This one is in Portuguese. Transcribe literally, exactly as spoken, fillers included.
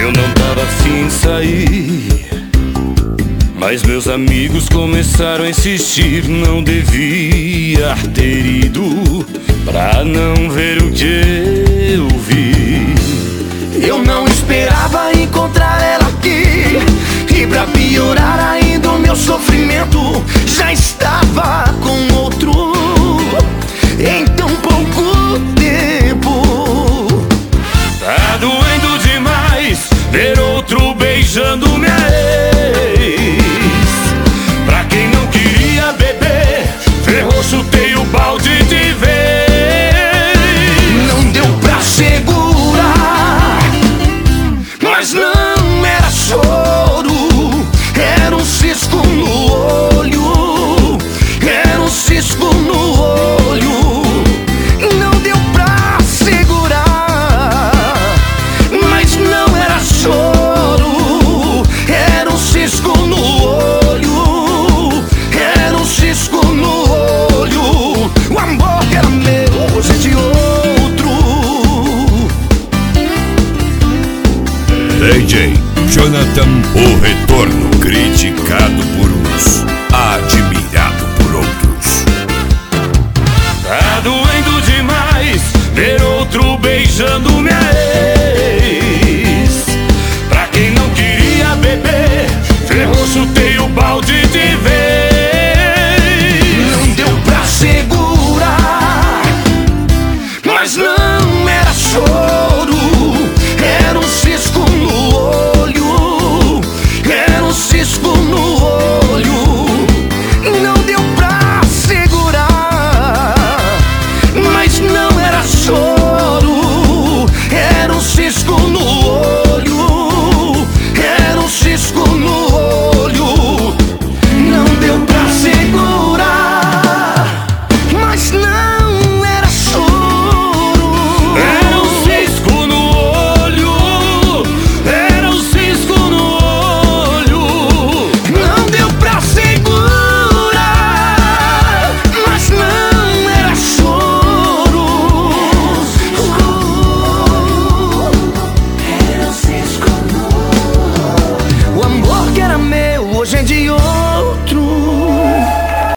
Eu não tava afim de sair, mas meus amigos começaram a insistir. Não devia ter ido pra não ver o que eu vi. Eu não esperava encontrar ela aqui, e pra piorar ainda o meu sofrimento já estava com outro em tão pouco tempo. Tá doendo demais ver outro beijando minha ex. Pra quem não queria beber, ferrou, chutei o balde de vez. Não deu pra segurar, mas não era choro, era um cisco no olho, era um cisco no olho. Não deu pra segurar, mas não era choro, era um cisco no olho, era um cisco no olho. O amor que era meu, hoje é de outro. D J Jonathan, o retorno, criticado por uns, admirado